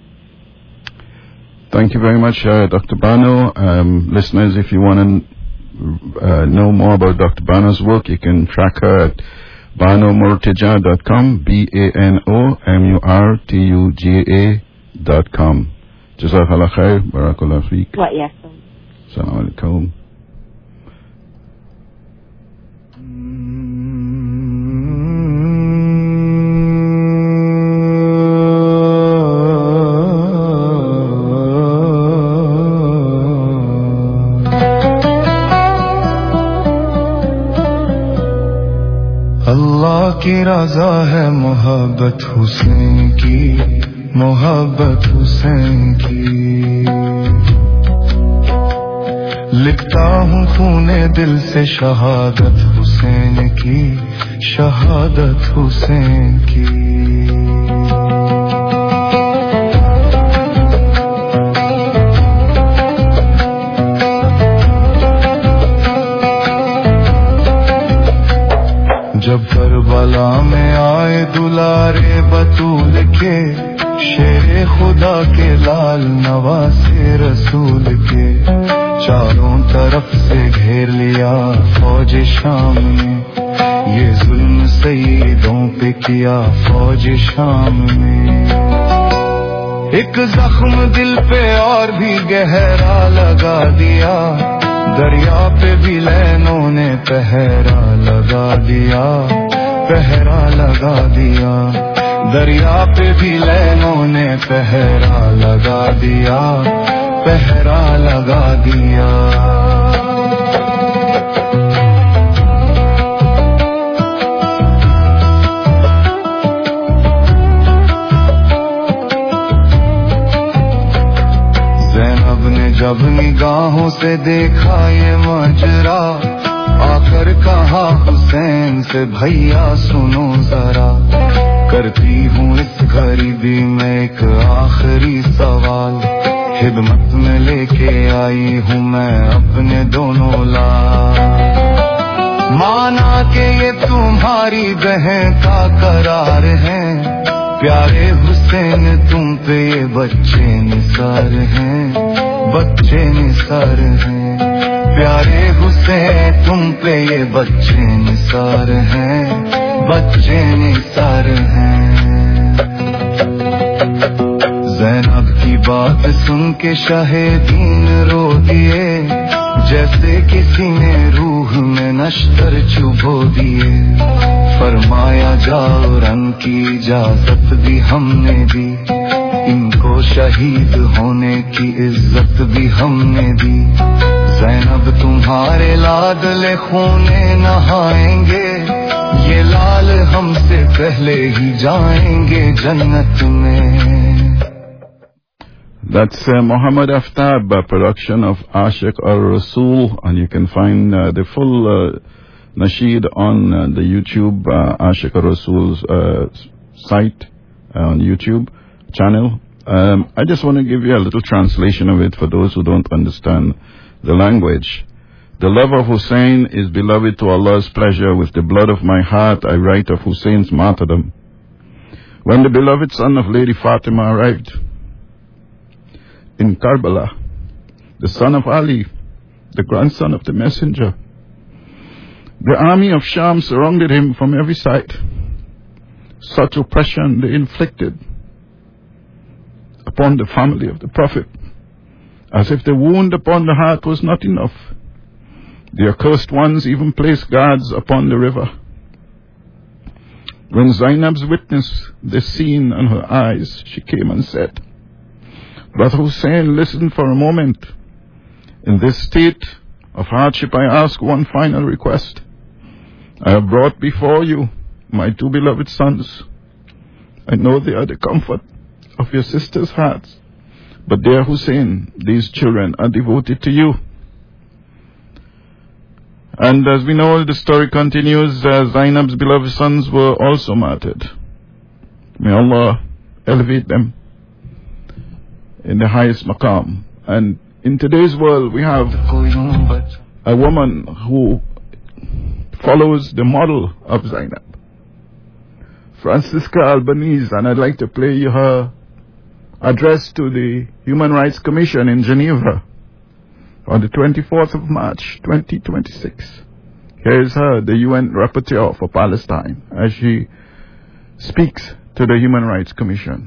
Thank you very much, uh, Doctor Bano. Um, listeners, if you want to uh, know more about Doctor Bano's work, you can track her at bano murtaja dot com, B A N O M U R T U J A dot com. Jazakallah khair, barakallah feek. Wa yes. Assalamu alaikum. की रज़ा है मोहब्बत हुसैन की, मोहब्बत हुसैन की। लिखता हूँ खूने दिल से शहादत हुसैन की, शहादत हुसैन की। जब करबला में आए दुलारे बतूल के, शेरे खुदा के लाल नवासे रसूल के, चारों तरफ से घेर लिया फौज शाम ने, ये जुल्म सईदों पे किया फौज शाम ने। एक जख्म दिल पे और भी गहरा लगा दिया, दरिया पे भी लैनों ने पहरा लगा दिया, पहरा लगा दिया। दरिया पे भी लैनों ने पहरा लगा दिया, पहरा लगा दिया। जब निगाहों से देखा ये माजरा, आकर कहा हुसैन से भैया सुनो जरा, करती हूँ इस घड़ी भी मैं एक आखिरी सवाल, खिदमत में लेके आई हूँ मैं अपने दोनों लाल। माना के ये तुम्हारी बहन का करार है, प्यारे हुसैन तुम पे ये बच्चे निसार हैं, बच्चे निसार हैं, प्यारे हुसैन तुम पे ये बच्चे निसार हैं, बच्चे निसार हैं। ज़ैनब की बात सुन के शाहे दीन रो दिए, जैसे किसी ने रूह में नश्तर चुभो दिए। फरमाया जाओ रन की इजाजत भी हमने दी, इनको शहीद होने की इज्जत भी हमने दी। ज़ैनब तुम्हारे लाडले खूने नहाएंगे, ये लाल हमसे पहले ही जाएंगे जन्नत में। That's uh, Muhammad Aftab, a production of Ashiq al-Rasul, and you can find uh, the full uh, nasheed on uh, the YouTube, uh, Ashiq al-Rasul's uh, site on YouTube channel. Um, I just want to give you a little translation of it for those who don't understand the language. The love of Hussein is beloved to Allah's pleasure. With the blood of my heart I write of Hussein's martyrdom. When the beloved son of Lady Fatima arrived in Karbala, the son of Ali, the grandson of the messenger, the army of Sham surrounded him from every side. Such oppression they inflicted upon the family of the Prophet, as if the wound upon the heart was not enough. The accursed ones even placed guards upon the river. When Zainab's witnessed the scene on her eyes, she came and said, Brother Hussein, listen for a moment. In this state of hardship, I ask one final request. I have brought before you my two beloved sons. I know they are the comfort of your sisters' hearts, but dear Hussein, these children are devoted to you. And as we know, the story continues, uh, Zainab's beloved sons were also martyred. May Allah elevate them in the highest maqam. And in today's world, we have a woman who follows the model of Zainab, Francisca Albanese, and I'd like to play you her address to the Human Rights Commission in Geneva on the twenty-fourth of March, twenty twenty-six. Here is her, the U N Rapporteur for Palestine, as she speaks to the Human Rights Commission.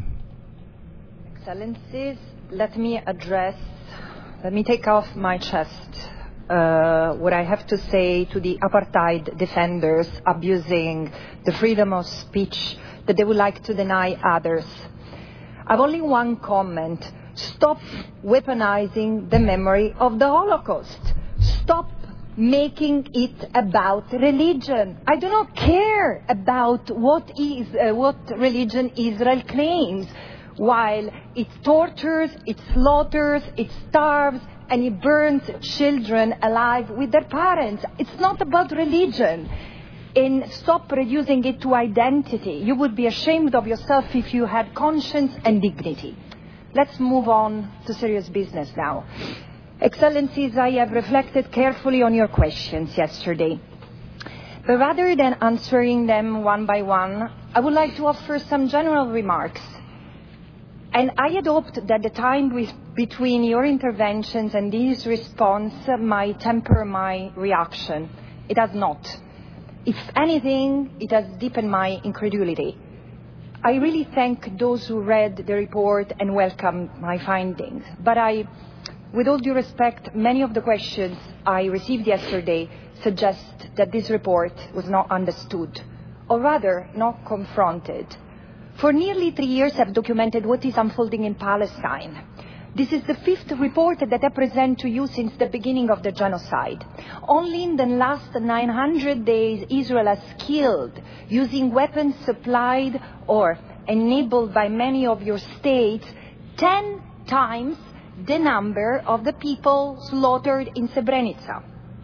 Excellencies, let me address, let me take off my chest uh, what I have to say to the apartheid defenders abusing the freedom of speech that they would like to deny others. I've only one comment. Stop weaponizing the memory of the Holocaust. Stop making it about religion. I do not care about what is uh, what religion Israel claims, while it tortures, it slaughters, it starves, and it burns children alive with their parents. It's not about religion. And stop reducing it to identity. You would be ashamed of yourself if you had conscience and dignity. Let's move on to serious business now. Excellencies, I have reflected carefully on your questions yesterday. But rather than answering them one by one, I would like to offer some general remarks. And I had hoped that the time with, between your interventions and this response might temper my reaction. It has not. If anything, it has deepened my incredulity. I really thank those who read the report and welcome my findings. But I, with all due respect, many of the questions I received yesterday suggest that this report was not understood, or rather, not confronted. For nearly three years, I've documented what is unfolding in Palestine. This is the fifth report that I present to you since the beginning of the genocide. Only in the last nine hundred days, Israel has killed, using weapons supplied or enabled by many of your states, ten times the number of the people slaughtered in Srebrenica.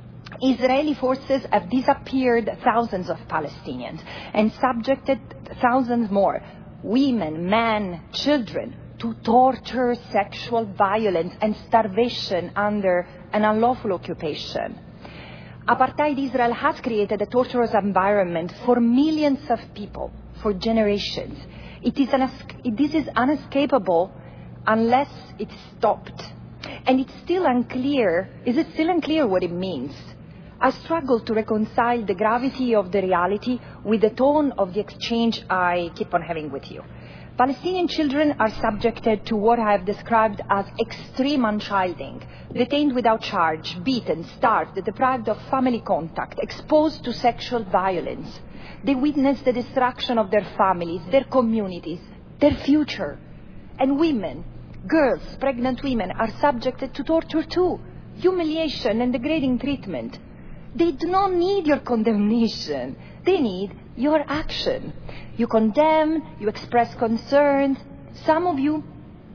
Israeli forces have disappeared thousands of Palestinians and subjected thousands more, women, men, children, to torture, sexual violence, and starvation under an unlawful occupation. Apartheid Israel has created a torturous environment for millions of people for generations. It is unes- this is unescapable unless it's stopped. And it's still unclear, is it still unclear what it means? I struggle to reconcile the gravity of the reality with the tone of the exchange I keep on having with you. Palestinian children are subjected to what I have described as extreme unchilding, detained without charge, beaten, starved, deprived of family contact, exposed to sexual violence. They witness the destruction of their families, their communities, their future. And women, girls, pregnant women are subjected to torture too, humiliation and degrading treatment. They do not need your condemnation. They need your action. You condemn, you express concerns. Some of you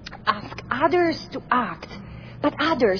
ask others to act, but others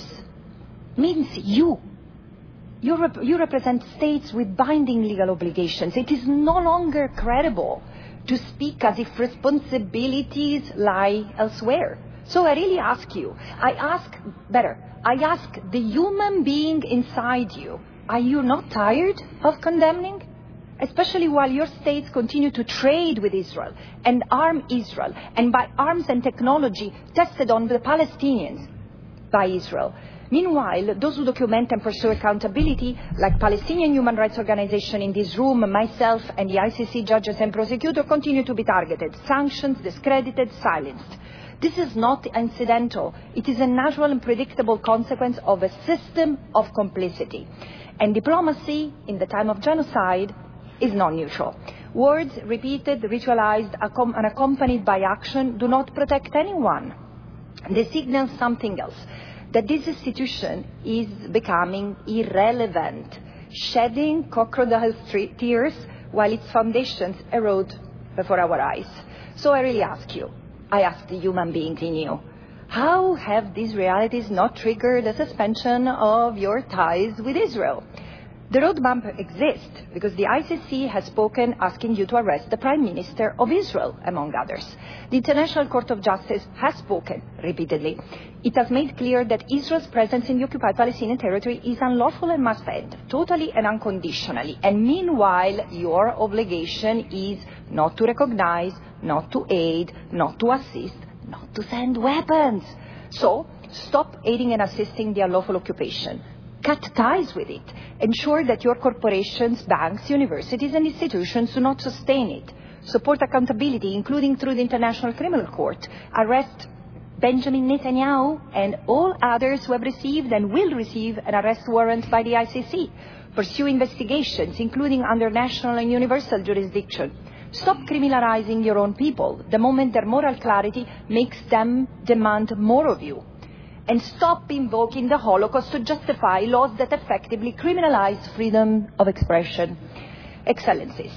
means you. You, rep- you represent states with binding legal obligations. It is no longer credible to speak as if responsibilities lie elsewhere. So I really ask you, I ask better, I ask the human being inside you, are you not tired of condemning? Especially while your states continue to trade with Israel and arm Israel, and by arms and technology tested on the Palestinians by Israel. Meanwhile, those who document and pursue accountability, like Palestinian human rights organization in this room, myself and the I C C judges and prosecutors, continue to be targeted, sanctioned, discredited, silenced. This is not incidental. It is a natural and predictable consequence of a system of complicity. And diplomacy, in the time of genocide, is non-neutral. Words repeated, ritualized, accom- and accompanied by action do not protect anyone. They signal something else, that this institution is becoming irrelevant, shedding crocodile tears while its foundations erode before our eyes. So I really ask you, I ask the human being in you, how have these realities not triggered a suspension of your ties with Israel? The roadmap exists because the I C C has spoken asking you to arrest the Prime Minister of Israel, among others. The International Court of Justice has spoken repeatedly. It has made clear that Israel's presence in the occupied Palestinian territory is unlawful and must end, totally and unconditionally. And meanwhile, your obligation is not to recognize, not to aid, not to assist, not to send weapons. So, stop aiding and assisting the unlawful occupation. Cut ties with it. Ensure that your corporations, banks, universities, and institutions do not sustain it. Support accountability, including through the International Criminal Court. Arrest Benjamin Netanyahu and all others who have received and will receive an arrest warrant by the I C C. Pursue investigations, including under national and universal jurisdiction. Stop criminalizing your own people the moment their moral clarity makes them demand more of you. And stop invoking the Holocaust to justify laws that effectively criminalize freedom of expression. Excellencies,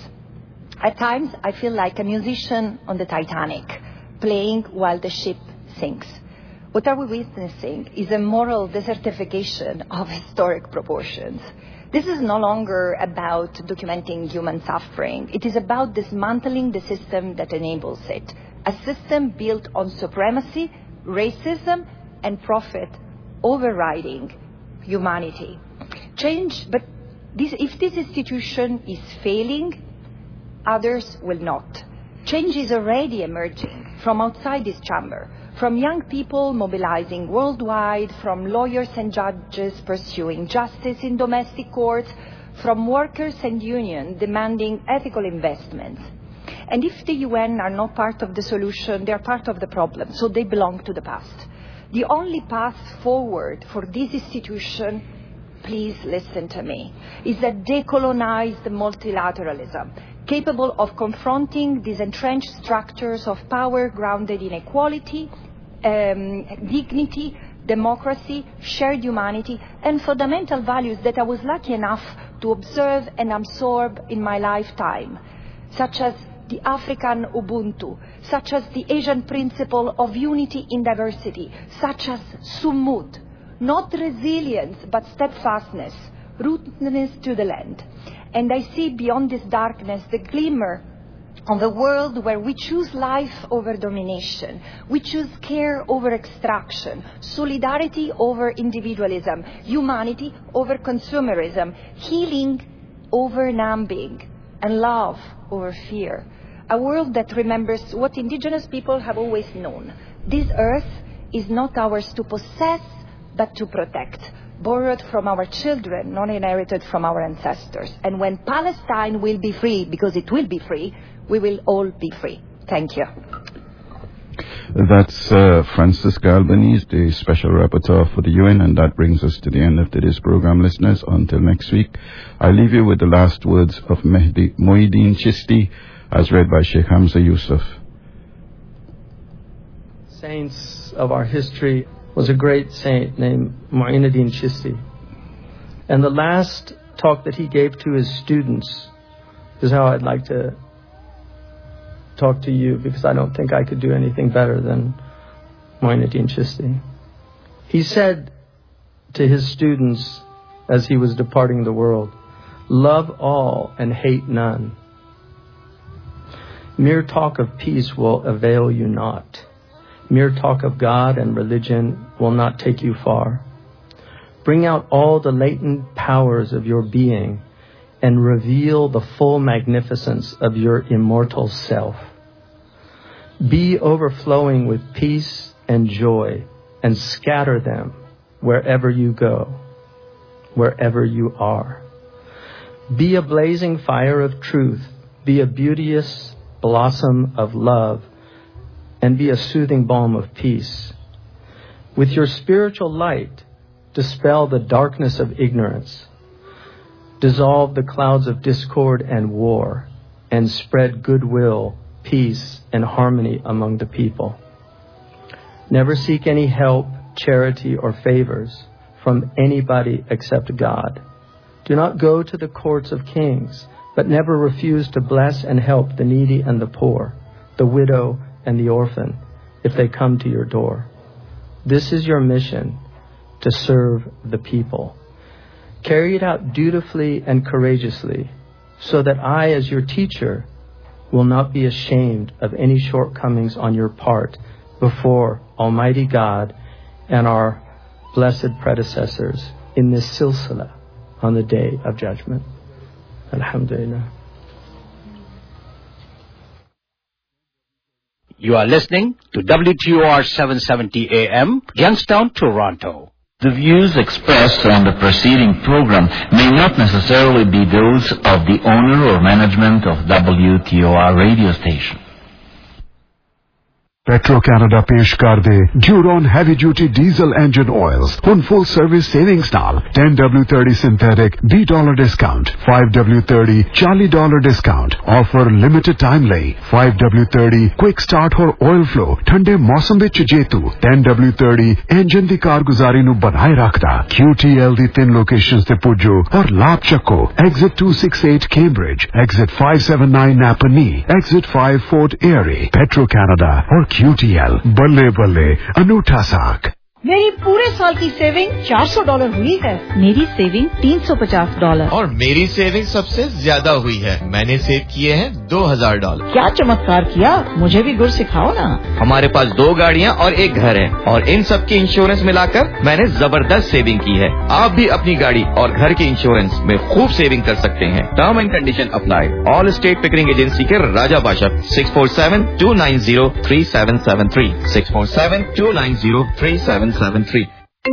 at times I feel like a musician on the Titanic, playing while the ship sinks. What are we witnessing is a moral desertification of historic proportions. This is no longer about documenting human suffering. It is about dismantling the system that enables it. A system built on supremacy, racism, and profit overriding humanity. Change, but this, if this institution is failing, others will not. Change is already emerging from outside this chamber, from young people mobilizing worldwide, from lawyers and judges pursuing justice in domestic courts, from workers and unions demanding ethical investments. And if the U N are not part of the solution, they are part of the problem, so they belong to the past. The only path forward for this institution, please listen to me, is a decolonized multilateralism, capable of confronting these entrenched structures of power grounded in equality, um, dignity, democracy, shared humanity, and fundamental values that I was lucky enough to observe and absorb in my lifetime, such as the African Ubuntu, such as the Asian principle of unity in diversity, such as Sumud, not resilience but steadfastness, rootedness to the land. And I see beyond this darkness the glimmer of a world where we choose life over domination. We choose care over extraction, solidarity over individualism, humanity over consumerism, healing over numbing, and love over fear. A world that remembers what indigenous people have always known. This earth is not ours to possess, but to protect. Borrowed from our children, not inherited from our ancestors. And when Palestine will be free, because it will be free, we will all be free. Thank you. That's uh, Francisca Albanese, the Special Rapporteur for the U N, and that brings us to the end of today's program, listeners. Until next week, I leave you with the last words of Mehdi Moeddin Chisti, as read by Sheikh Hamza Yusuf. Saints of our history was a great saint named Mu'inuddin Chisti. And the last talk that he gave to his students is how I'd like to talk to you, because I don't think I could do anything better than Mu'inuddin Chisti. He said to his students as he was departing the world, "Love all and hate none. Mere talk of peace will avail you not. Mere talk of God and religion will not take you far. Bring out all the latent powers of your being and reveal the full magnificence of your immortal self. Be overflowing with peace and joy and scatter them wherever you go, wherever you are. Be a blazing fire of truth. Be a beauteous blossom of love, and be a soothing balm of peace. With your spiritual light, dispel the darkness of ignorance, dissolve the clouds of discord and war, and spread goodwill, peace, and harmony among the people. Never seek any help, charity, or favors from anybody except God. Do not go to the courts of kings, but never refuse to bless and help the needy and the poor, the widow and the orphan, if they come to your door. This is your mission, to serve the people. Carry it out dutifully and courageously, so that I, as your teacher, will not be ashamed of any shortcomings on your part before Almighty God and our blessed predecessors in this silsila on the day of judgment. Alhamdulillah. You are listening to W T O R seven seventy A M, Youngstown, Toronto. The views expressed on the preceding program may not necessarily be those of the owner or management of W T O R radio station. Petro-Canada पेश कर दे Duron heavy duty diesel engine oils on full service savings नाल ten W thirty synthetic B dollar discount, five W thirty forty dollar discount offer limited time लई, five W thirty quick start और oil flow ठंडे मौसम विच जेतू, ten W thirty engine दी कारगुजारी नु बनाए रखदा, Q T L दी तीन locations ते पुजो और लाभ चको, exit two sixty-eight Cambridge, exit five seventy-nine Napanee, exit five Fort Erie, Petro-Canada और Q T L बल्ले बल्ले अनूठा साख। मेरी पूरे साल की सेविंग चार सौ डॉलर हुई है। मेरी सेविंग तीन सौ पचास डॉलर। और मेरी सेविंग सबसे ज्यादा हुई है। मैंने सेव किए हैं दो हज़ार डॉलर। क्या चमत्कार किया, मुझे भी गुर सिखाओ ना। हमारे पास दो गाड़ियाँ और एक घर है और इन सब की इंश्योरेंस मिलाकर मैंने जबरदस्त सेविंग की है। आप भी अपनी गाड़ी और घर के इंश्योरेंस में खूब सेविंग कर सकते हैं। Term and condition apply. All state Pickering agency के राजा बादशाह six four seven two nine zero three seven seven three six four seven two nine zero three seven seven three.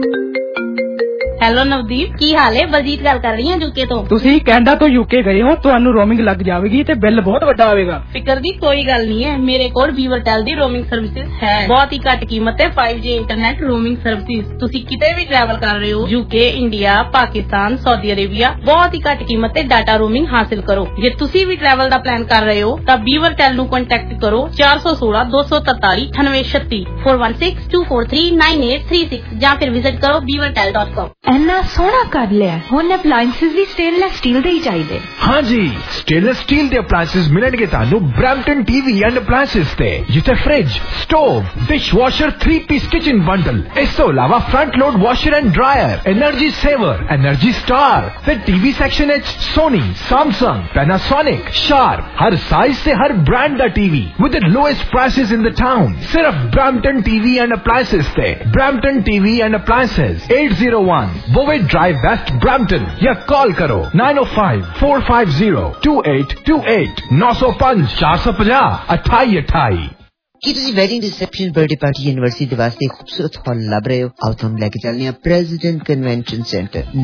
Hello Navdeep, ਕੀ ਹਾਲ ਹੈ? ਬਲਜੀਤ ਗੱਲ ਕਰ ਰਹੀ ਹਾਂ ਯੂਕੇ ਤੋਂ। ਤੁਸੀਂ ਕੈਨੇਡਾ ਤੋਂ ਯੂਕੇ ਗਏ ਹੋ, ਤੁਹਾਨੂੰ ਰੋਮਿੰਗ ਲੱਗ ਜਾਵੇਗੀ ਤੇ ਬਿੱਲ ਬਹੁਤ ਵੱਡਾ ਆਵੇਗਾ। ਫਿਕਰ ਦੀ ਕੋਈ ਗੱਲ ਨਹੀਂ ਹੈ, ਮੇਰੇ ਕੋਲ ਵੀਵਰਟੈਲ ਦੀ ਰੋਮਿੰਗ ਸਰਵਿਸਿਜ਼ ਹੈ। ਬਹੁਤ ਹੀ ਘੱਟ ਕੀਮਤ ਤੇ five G internet roaming services. ਤੁਸੀਂ ਕਿਤੇ ਵੀ ਟਰੈਵਲ ਕਰ ਰਹੇ ਹੋ, UK, India, Pakistan, Saudi Arabia, ਬਹੁਤ ਹੀ ਘੱਟ ਕੀਮਤ ਤੇ ਡਾਟਾ ਰੋਮਿੰਗ ਹਾਸਿਲ ਕਰੋ। ਜੇ ਤੁਸੀਂ ਵੀ ਟਰੈਵਲ ਦਾ ਪਲਾਨ ਕਰ ਰਹੇ ਹੋ ਤਾਂ ਵੀਵਰਟੈਲ ਨੂੰ ਕੰਟੈਕਟ ਕਰੋ four one six two one three three eight nine six two four three nine eight three six ਜਾਂ ਫਿਰ ਵਿਜ਼ਿਟ ਕਰੋ ਵੀਵਰਟੈਲ dot com। ਇੰਨਾ ਸੋਹਣਾ ਕਰ ਲਿਆ। ਹੁਣ ਅਪਲਾਈਐਂਸਸ ਵੀ ਸਟੇਨਲੈਸ ਸਟੀਲ ਦੇ ਹੀ ਚਾਹੀਦੇ। ਹਾਂਜੀ, ਸਟੇਨਲੈਸ ਸਟੀਲ ਦੇ ਅਪਲਾਈਐਂਸਸ ਮਿਲਣਗੇ ਤੁਹਾਨੂੰ ਬ੍ਰੈਂਪਟਨ ਟੀਵੀ ਐਂਡ ਅਪਲਾਈਐਂਸਸ ਤੇ, ਜਿੱਥੇ fridge, stove, dishwasher, three piece kitchen bundle, ਇਸ ਤੋਂ ਇਲਾਵਾ front load washer and dryer, energy saver, energy star ਤੇ ਟੀਵੀ ਸੈਕਸ਼ਨ ਵਿੱਚ ਸੋਨੀ, ਸੈਮਸੰਗ, ਪੈਨਾਸੋਨਿਕ, ਸ਼ਾਰਪ, ਹਰ ਸਾਈਜ਼ ਤੇ ਹਰ ਬ੍ਰਾਂਡ ਦਾ TV with the lowest prices in the town. ਸਿਰਫ ਬ੍ਰੈਂਪਟਨ ਟੀਵੀ ਐਂਡ ਅਪਲਾਈਐਂਸਸ ਤੇ। Brampton TV and appliances eight oh one Bovey Drive West Brampton या call करो nine oh five four five zero two eight two eight nine oh five four five zero अठाई अठाई। ਕੀ ਤੁਸੀਂ wedding reception birthday party university ਦੇ ਵਾਸਤੇ ਖੂਬਸੂਰਤ ਹਾਲ ਲੱਭ ਰਹੇ ਹੋ? ਆਓ ਤੁਹਾਨੂੰ ਲੈ ਕੇ ਚੱਲਦੇ ਹਾਂ ਪ੍ਰੈਜ਼ੀਡੈਂਟ ਕਨਵੈਨਸ਼ਨ ਸੈਂਟਰ